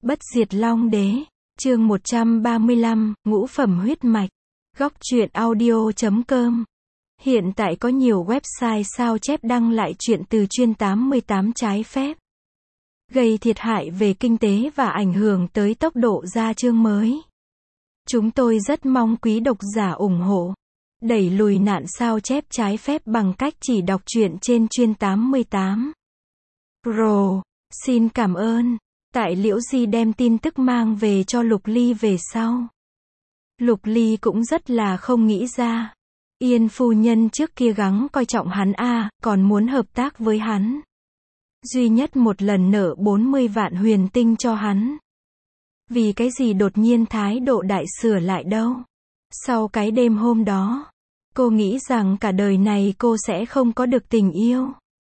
Bất diệt Long Đế, chương 135, ngũ phẩm huyết mạch. Góc truyện audio.com. Hiện tại có nhiều website sao chép đăng lại truyện từ chuyên 88 trái phép, gây thiệt hại về kinh tế và ảnh hưởng tới tốc độ ra chương mới. Chúng tôi rất mong quý độc giả ủng hộ, đẩy lùi nạn sao chép trái phép bằng cách chỉ đọc truyện trên chuyên 88 Pro. Xin cảm ơn. Tại Liễu Di đem tin tức mang về cho Lục Ly về sau, Lục Ly cũng rất là không nghĩ ra. Yên phu nhân trước kia gắng coi trọng hắn còn muốn hợp tác với hắn. Duy nhất một lần nợ 40 vạn huyền tinh cho hắn. Vì cái gì đột nhiên thái độ đại sửa lại đâu. Sau cái đêm hôm đó, cô nghĩ rằng cả đời này cô sẽ không có được tình yêu.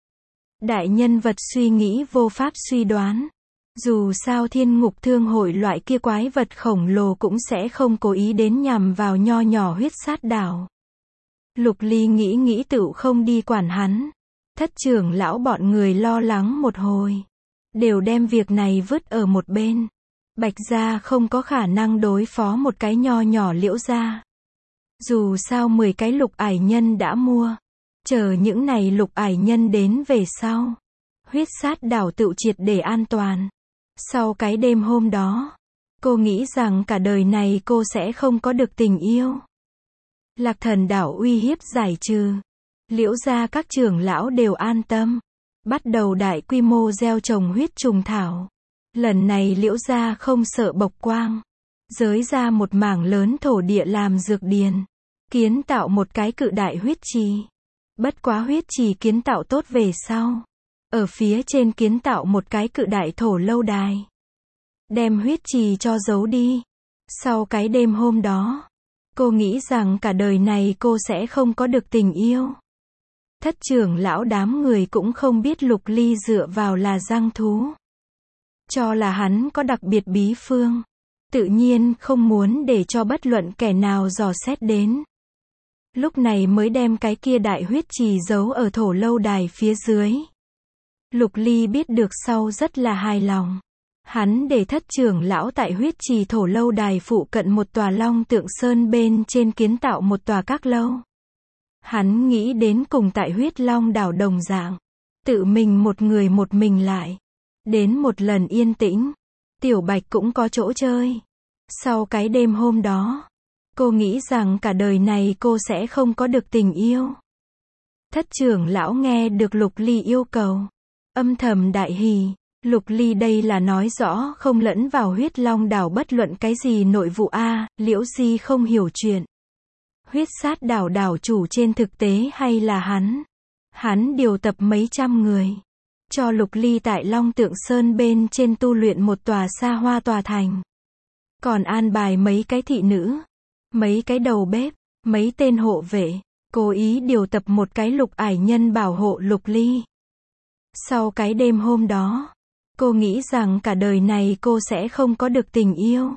Đại nhân vật suy nghĩ vô pháp suy đoán. Dù sao Thiên Ngục Thương hội loại kia quái vật khổng lồ cũng sẽ không cố ý đến nhằm vào nho nhỏ huyết sát đảo. Lục Ly nghĩ tựu không đi quản hắn. Thất trưởng lão bọn người lo lắng một hồi, đều đem việc này vứt ở một bên. Bạch gia không có khả năng đối phó một cái nho nhỏ Liễu gia. Dù sao 10 cái lục ải nhân đã mua. Chờ những này lục ải nhân đến về sau, huyết sát đảo tựu triệt để an toàn. Sau cái đêm hôm đó, cô nghĩ rằng cả đời này cô sẽ không có được tình yêu. Lạc Thần đảo uy hiếp giải trừ. Liễu gia các trưởng lão đều an tâm, bắt đầu đại quy mô gieo trồng huyết trùng thảo. Lần này Liễu gia không sợ bộc quang, giới ra một mảng lớn thổ địa làm dược điền, kiến tạo một cái cự đại huyết trì. Bất quá huyết trì kiến tạo tốt về sau, ở phía trên kiến tạo một cái cự đại thổ lâu đài, đem huyết trì cho giấu đi. Sau cái đêm hôm đó, cô nghĩ rằng cả đời này cô sẽ không có được tình yêu. Thất trưởng lão đám người cũng không biết Lục Ly dựa vào là giang thú, cho là hắn có đặc biệt bí phương, tự nhiên không muốn để cho bất luận kẻ nào dò xét đến. Lúc này mới đem cái kia đại huyết trì giấu ở thổ lâu đài phía dưới. Lục Ly biết được sau rất là hài lòng. Hắn để thất trưởng lão tại huyết trì thổ lâu đài phụ cận một tòa long tượng sơn bên trên kiến tạo một tòa các lâu. Hắn nghĩ đến cùng tại huyết long đảo đồng dạng, tự mình một người một mình lại, đến một lần yên tĩnh, Tiểu Bạch cũng có chỗ chơi. Sau cái đêm hôm đó, cô nghĩ rằng cả đời này cô sẽ không có được tình yêu. Thất trưởng lão nghe được Lục Ly yêu cầu, âm thầm đại hỉ. Lục Ly đây là nói rõ không lẫn vào huyết long đảo bất luận cái gì nội vụ Liễu Di không hiểu chuyện. Huyết sát đảo đảo chủ trên thực tế hay là hắn. Hắn điều tập mấy trăm người, cho Lục Ly tại Long Tượng Sơn bên trên tu luyện một tòa xa hoa tòa thành. Còn an bài mấy cái thị nữ, mấy cái đầu bếp, mấy tên hộ vệ, cố ý điều tập một cái lục ải nhân bảo hộ Lục Ly. Sau cái đêm hôm đó, cô nghĩ rằng cả đời này cô sẽ không có được tình yêu.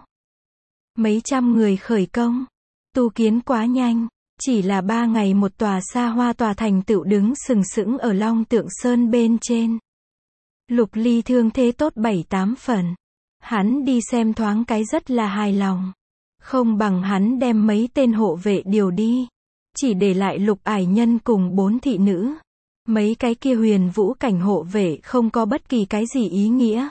Mấy trăm người khởi công, tu kiến quá nhanh, chỉ là 3 ngày một tòa xa hoa tòa thành tựu đứng sừng sững ở Long Tượng Sơn bên trên. Lục Ly thương thế tốt 7-8 phần. Hắn đi xem thoáng cái rất là hài lòng. Không bằng hắn đem mấy tên hộ vệ điều đi, chỉ để lại lục ải nhân cùng 4 thị nữ. Mấy cái kia huyền vũ cảnh hộ vệ không có bất kỳ cái gì ý nghĩa,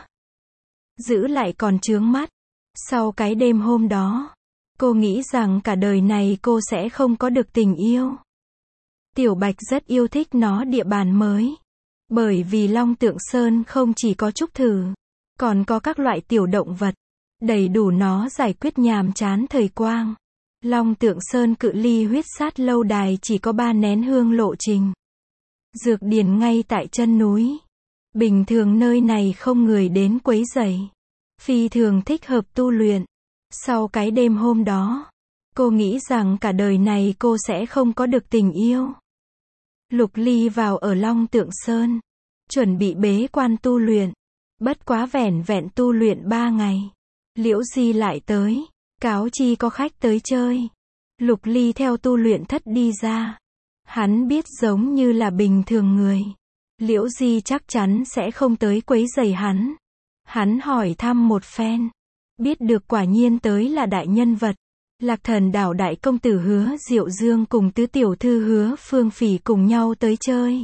giữ lại còn chướng mắt. Sau cái đêm hôm đó, cô nghĩ rằng cả đời này cô sẽ không có được tình yêu. Tiểu Bạch rất yêu thích nó địa bàn mới, bởi vì Long Tượng Sơn không chỉ có trúc thử, còn có các loại tiểu động vật, đầy đủ nó giải quyết nhàm chán thời quang. Long Tượng Sơn cự ly huyết sát lâu đài chỉ có 3 nén hương lộ trình. Dược điền ngay tại chân núi. Bình thường nơi này không người đến quấy rầy, phi thường thích hợp tu luyện. Sau cái đêm hôm đó, cô nghĩ rằng cả đời này cô sẽ không có được tình yêu. Lục Ly vào ở Long Tượng Sơn, chuẩn bị bế quan tu luyện. Bất quá vẻn vẹn tu luyện 3 ngày, Liễu Di lại tới, cáo chi có khách tới chơi. Lục Ly theo tu luyện thất đi ra. Hắn biết giống như là bình thường người, Liễu Di chắc chắn sẽ không tới quấy rầy hắn. Hắn hỏi thăm một phen. Biết được quả nhiên tới là đại nhân vật. Lạc Thần đảo đại công tử Hứa Diệu Dương cùng tứ tiểu thư Hứa Phương Phỉ cùng nhau tới chơi.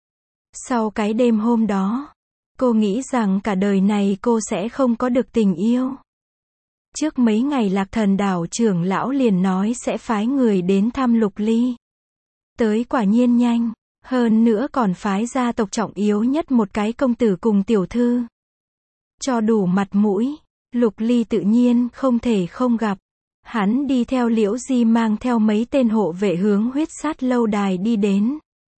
Sau cái đêm hôm đó, cô nghĩ rằng cả đời này cô sẽ không có được tình yêu. Trước mấy ngày Lạc Thần đảo trưởng lão liền nói sẽ phái người đến thăm Lục Ly. Tới quả nhiên nhanh, hơn nữa còn phái gia tộc trọng yếu nhất một cái công tử cùng tiểu thư. Cho đủ mặt mũi, Lục Ly tự nhiên không thể không gặp. Hắn đi theo Liễu Di mang theo mấy tên hộ vệ hướng huyết sát lâu đài đi đến.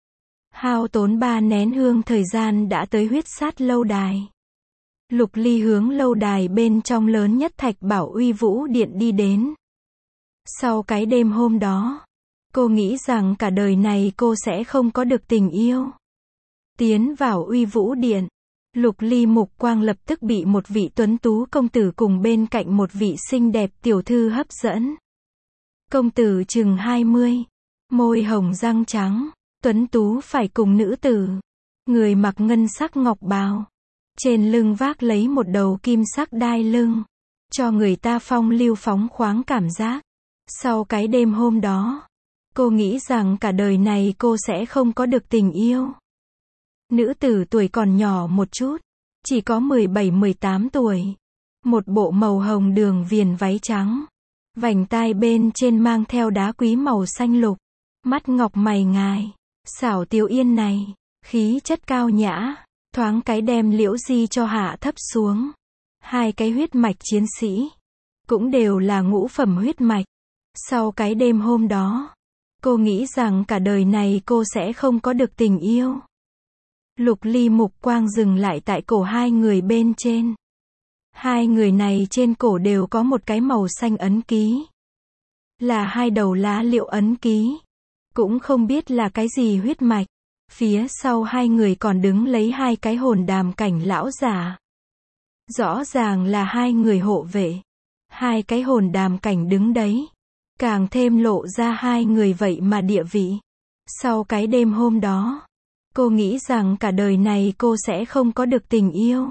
Hao tốn 3 nén hương thời gian đã tới huyết sát lâu đài. Lục Ly hướng lâu đài bên trong lớn nhất Thạch Bảo Uy Vũ Điện đi đến. Sau cái đêm hôm đó, cô nghĩ rằng cả đời này cô sẽ không có được tình yêu. Tiến vào Uy Vũ Điện, Lục Ly mục quang lập tức bị một vị tuấn tú công tử cùng bên cạnh một vị xinh đẹp tiểu thư hấp dẫn. Công tử chừng 20, môi hồng răng trắng, tuấn tú phải cùng nữ tử. Người mặc ngân sắc ngọc bào, trên lưng vác lấy một đầu kim sắc đai lưng, cho người ta phong lưu phóng khoáng cảm giác. Sau cái đêm hôm đó, cô nghĩ rằng cả đời này cô sẽ không có được tình yêu. Nữ tử tuổi còn nhỏ một chút, chỉ có 17-18 tuổi. Một bộ màu hồng đường viền váy trắng, vành tai bên trên mang theo đá quý màu xanh lục, mắt ngọc mày ngài, xảo Tiểu Yên này, khí chất cao nhã, thoáng cái đem Liễu Di cho hạ thấp xuống. Hai cái huyết mạch chiến sĩ, cũng đều là ngũ phẩm huyết mạch. Sau cái đêm hôm đó, cô nghĩ rằng cả đời này cô sẽ không có được tình yêu. Lục Ly mục quang dừng lại tại cổ hai người bên trên. Hai người này trên cổ đều có một cái màu xanh ấn ký. Là hai đầu lá liễu ấn ký. Cũng không biết là cái gì huyết mạch. Phía sau hai người còn đứng lấy hai cái hồn đàm cảnh lão giả. Rõ ràng là hai người hộ vệ. Hai cái hồn đàm cảnh đứng đấy. Càng thêm lộ ra hai người vậy mà địa vị. Sau cái đêm hôm đó, cô nghĩ rằng cả đời này cô sẽ không có được tình yêu.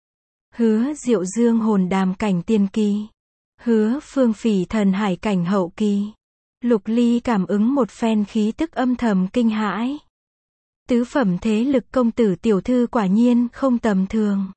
Hứa Diệu Dương hồn đàm cảnh tiên kỳ. Hứa Phương Phỉ thần hải cảnh hậu kỳ. Lục Ly cảm ứng một phen khí tức âm thầm kinh hãi. Tứ phẩm thế lực công tử tiểu thư quả nhiên không tầm thường.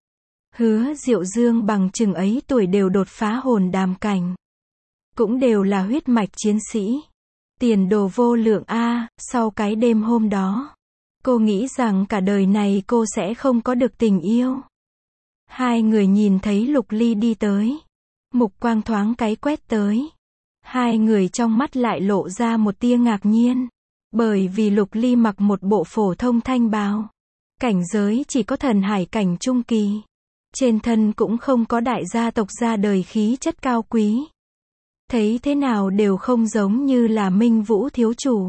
Hứa Diệu Dương bằng chừng ấy tuổi đều đột phá hồn đàm cảnh. Cũng đều là huyết mạch chiến sĩ. Tiền đồ vô lượng a. Sau cái đêm hôm đó, cô nghĩ rằng cả đời này cô sẽ không có được tình yêu. Hai người nhìn thấy Lục Ly đi tới. Mục quang thoáng cái quét tới. Hai người trong mắt lại lộ ra một tia ngạc nhiên. Bởi vì Lục Ly mặc một bộ phổ thông thanh bào. Cảnh giới chỉ có thần hải cảnh trung kỳ. Trên thân cũng không có đại gia tộc ra đời khí chất cao quý. Thấy thế nào đều không giống như là Minh Vũ thiếu chủ.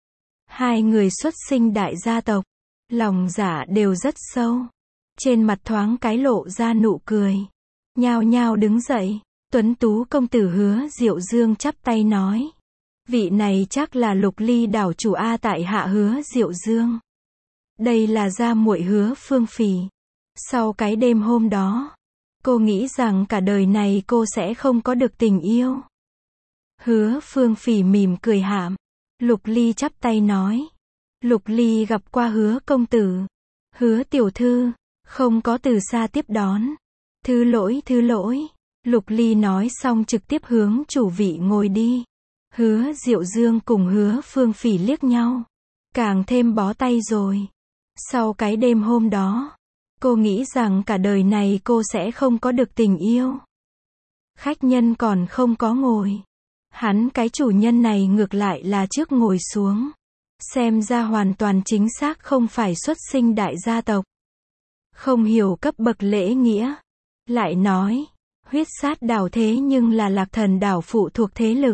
Hai người xuất sinh đại gia tộc. Lòng dạ đều rất sâu. Trên mặt thoáng cái lộ ra nụ cười. Nhao nhao đứng dậy. Tuấn tú công tử Hứa Diệu Dương chắp tay nói. Vị này chắc là Lục Ly đảo chủ a. Tại hạ Hứa Diệu Dương. Đây là gia muội Hứa Phương Phỉ. Sau cái đêm hôm đó, cô nghĩ rằng cả đời này cô sẽ không có được tình yêu. Hứa Phương Phỉ mỉm cười hàm. Lục Ly chắp tay nói. Lục Ly gặp qua Hứa công tử. Hứa tiểu thư, không có từ xa tiếp đón. Thứ lỗi. Lục Ly nói xong trực tiếp hướng chủ vị ngồi đi. Hứa Diệu Dương cùng Hứa Phương Phỉ liếc nhau. Càng thêm bó tay rồi. Sau cái đêm hôm đó, cô nghĩ rằng cả đời này cô sẽ không có được tình yêu. Khách nhân còn không có ngồi. Hắn cái chủ nhân này ngược lại là trước ngồi xuống. Xem ra hoàn toàn chính xác không phải xuất sinh đại gia tộc. Không hiểu cấp bậc lễ nghĩa. Lại nói, huyết sát đảo thế nhưng là Lạc Thần đảo phụ thuộc thế lực.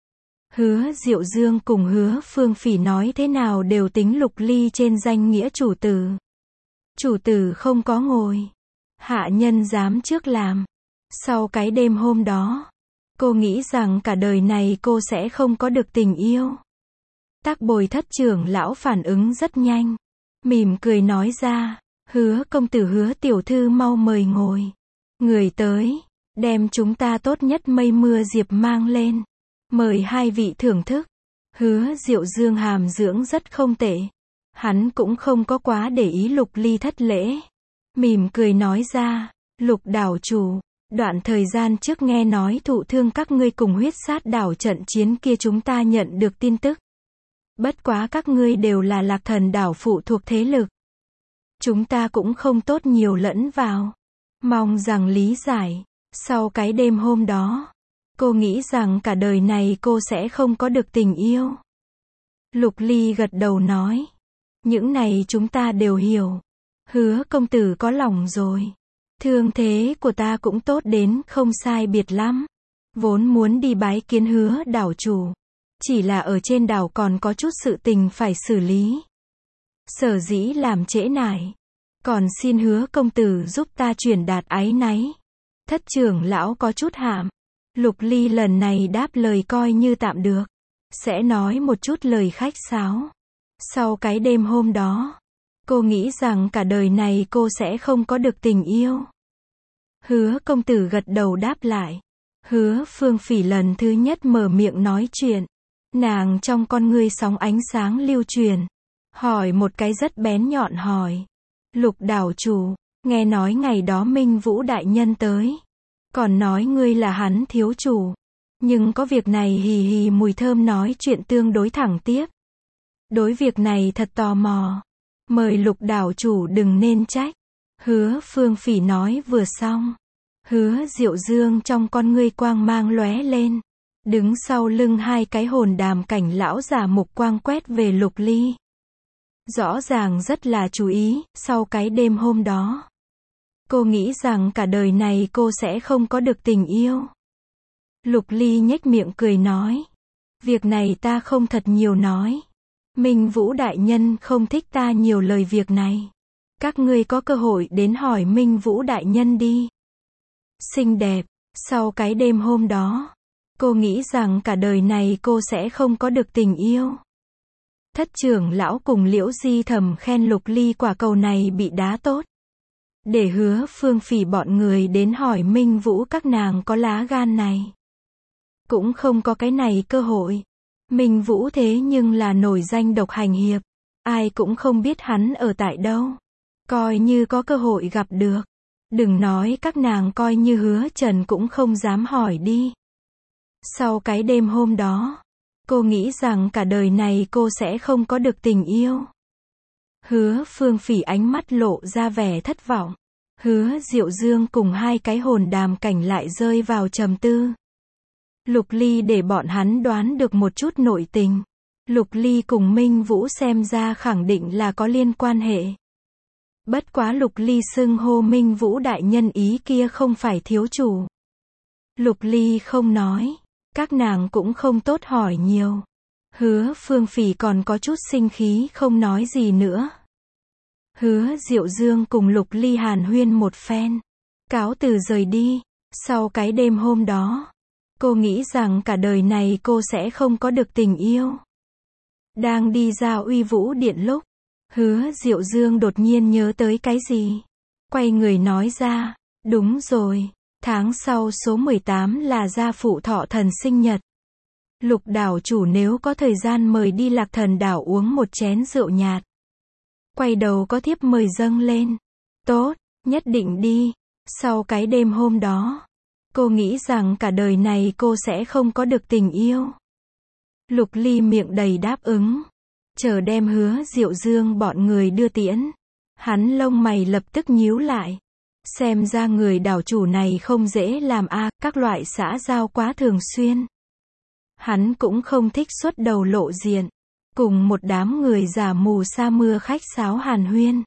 Hứa Diệu Dương cùng Hứa Phương Phỉ nói thế nào đều tính Lục Ly trên danh nghĩa chủ tử. Chủ tử không có ngồi. Hạ nhân dám trước làm. Sau cái đêm hôm đó, cô nghĩ rằng cả đời này cô sẽ không có được tình yêu. Tác Bồi Thất trưởng lão phản ứng rất nhanh. Mỉm cười nói ra. Hứa công tử Hứa tiểu thư mau mời ngồi. Người tới, đem chúng ta tốt nhất mây mưa diệp mang lên. Mời hai vị thưởng thức. Hứa Diệu Dương hàm dưỡng rất không tệ. Hắn cũng không có quá để ý Lục Ly thất lễ. Mỉm cười nói ra, Lục đảo chủ, đoạn thời gian trước nghe nói thụ thương các ngươi cùng huyết sát đảo trận chiến kia chúng ta nhận được tin tức. Bất quá các ngươi đều là Lạc Thần đảo phụ thuộc thế lực. Chúng ta cũng không tốt nhiều lẫn vào. Mong rằng lý giải. Sau cái đêm hôm đó, cô nghĩ rằng cả đời này cô sẽ không có được tình yêu. Lục Ly gật đầu nói. Những này chúng ta đều hiểu. Hứa công tử có lòng rồi. Thương thế của ta cũng tốt đến không sai biệt lắm. Vốn muốn đi bái kiến Hứa đảo chủ. Chỉ là ở trên đảo còn có chút sự tình phải xử lý. Sở dĩ làm trễ nải. Còn xin Hứa công tử giúp ta truyền đạt áy náy. Thất trưởng lão có chút hạm. Lục Ly lần này đáp lời coi như tạm được. Sẽ nói một chút lời khách sáo. Sau cái đêm hôm đó, cô nghĩ rằng cả đời này cô sẽ không có được tình yêu. Hứa công tử gật đầu đáp lại. Hứa Phương Phỉ lần thứ nhất mở miệng nói chuyện. Nàng trong con ngươi sóng ánh sáng lưu truyền. Hỏi một cái rất bén nhọn hỏi. Lục đảo chủ, nghe nói ngày đó Minh Vũ đại nhân tới. Còn nói ngươi là hắn thiếu chủ. Nhưng có việc này hì hì mùi thơm nói chuyện tương đối thẳng tiếp. Đối việc này thật tò mò. Mời Lục đảo chủ đừng nên trách. Hứa Phương Phỉ nói vừa xong. Hứa Diệu Dương trong con ngươi quang mang lóe lên. Đứng sau lưng hai cái hồn đàm cảnh lão giả mục quang quét về Lục Ly. Rõ ràng rất là chú ý, sau cái đêm hôm đó. Cô nghĩ rằng cả đời này cô sẽ không có được tình yêu. Lục Ly nhếch miệng cười nói. Việc này ta không thật nhiều nói. Minh Vũ đại nhân không thích ta nhiều lời việc này. Các ngươi có cơ hội đến hỏi Minh Vũ đại nhân đi. Xinh đẹp, sau cái đêm hôm đó. Cô nghĩ rằng cả đời này cô sẽ không có được tình yêu. Thất trưởng lão cùng Liễu Di thầm khen Lục Ly quả cầu này bị đá tốt. Để Hứa Phương Phỉ bọn người đến hỏi Minh Vũ các nàng có lá gan này. Cũng không có cái này cơ hội. Minh Vũ thế nhưng là nổi danh độc hành hiệp. Ai cũng không biết hắn ở tại đâu. Coi như có cơ hội gặp được. Đừng nói các nàng coi như Hứa Trần cũng không dám hỏi đi. Sau cái đêm hôm đó, cô nghĩ rằng cả đời này cô sẽ không có được tình yêu. Hứa Phương Phỉ ánh mắt lộ ra vẻ thất vọng. Hứa Diệu Dương cùng hai cái hồn đàm cảnh lại rơi vào trầm tư. Lục Ly để bọn hắn đoán được một chút nội tình. Lục Ly cùng Minh Vũ xem ra khẳng định là có liên quan hệ. Bất quá Lục Ly xưng hô Minh Vũ đại nhân ý kia không phải thiếu chủ. Lục Ly không nói. Các nàng cũng không tốt hỏi nhiều. Hứa Phương Phỉ còn có chút sinh khí không nói gì nữa. Hứa Diệu Dương cùng Lục Ly hàn huyên một phen. Cáo từ rời đi. Sau cái đêm hôm đó, cô nghĩ rằng cả đời này cô sẽ không có được tình yêu. Đang đi ra Uy Vũ Điện lúc, Hứa Diệu Dương đột nhiên nhớ tới cái gì. Quay người nói ra, đúng rồi, tháng sau số 18 là gia phụ thọ thần sinh nhật. Lục đảo chủ nếu có thời gian mời đi Lạc Thần đảo uống một chén rượu nhạt. Quay đầu có thiếp mời dâng lên. Tốt, nhất định đi. Sau cái đêm hôm đó, cô nghĩ rằng cả đời này cô sẽ không có được tình yêu. Lục Ly miệng đầy đáp ứng. Chờ đem Hứa Diệu Dương bọn người đưa tiễn. Hắn lông mày lập tức nhíu lại. Xem ra người đảo chủ này không dễ làm các loại xã giao quá thường xuyên. Hắn cũng không thích xuất đầu lộ diện. Cùng một đám người giả mù sa mưa khách sáo hàn huyên.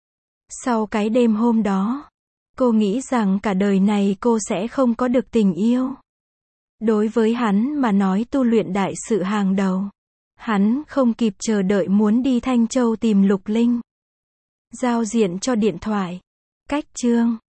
Sau cái đêm hôm đó, cô nghĩ rằng cả đời này cô sẽ không có được tình yêu. Đối với hắn mà nói tu luyện đại sự hàng đầu. Hắn không kịp chờ đợi muốn đi Thanh Châu tìm Lục Linh. Giao diện cho điện thoại. Cách chương